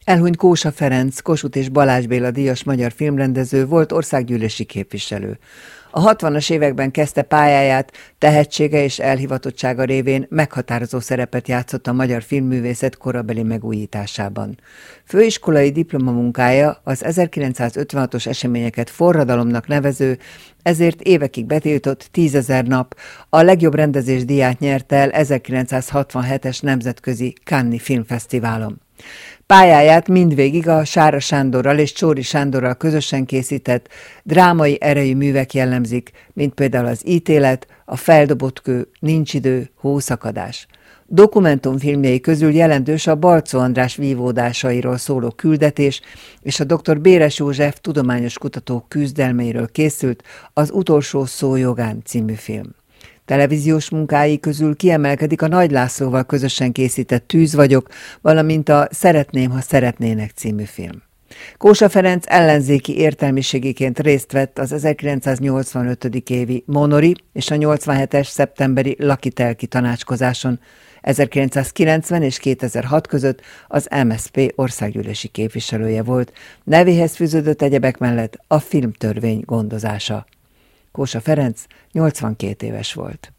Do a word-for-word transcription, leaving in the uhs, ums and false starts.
Elhunyt Kósa Ferenc, Kossuth és Balázs Béla díjas magyar filmrendező, volt országgyűlési képviselő. A hatvanas években kezdte pályáját, tehetsége és elhivatottsága révén meghatározó szerepet játszott a magyar filmművészet korabeli megújításában. Főiskolai diplomamunkája az ezerkilencszázötvenhatos eseményeket forradalomnak nevező, ezért évekig betiltott Tízezer nap, a legjobb rendezés díját nyerte el ezerkilencszázhatvanhetes nemzetközi Cannes-i filmfesztiválon. Pályáját mindvégig a Sára Sándorral és Csóri Sándorral közösen készített drámai erejű művek jellemzik, mint például az Ítélet, a Feldobott kő, Nincs idő, Hószakadás. Dokumentumfilmjei közül jelentős a Balczó András vívódásairól szóló Küldetés és a dr. Béres József tudományos kutatók küzdelmeiről készült Az utolsó szó jogán című film. Televíziós munkái közül kiemelkedik a Nagy Lászlóval közösen készített Tűz vagyok, valamint a Szeretném, ha szeretnének című film. Kósa Ferenc ellenzéki értelmiségiként részt vett az ezerkilencszáznyolcvanöt. évi Monori és a nyolcvanhetes szeptemberi Laki-Telki tanácskozáson, ezerkilencszázkilencven és kétezer-hat között az em es zé pé országgyűlési képviselője volt, nevéhez fűződött egyebek mellett a filmtörvény gondozása. Kósa Ferenc nyolcvankét éves volt.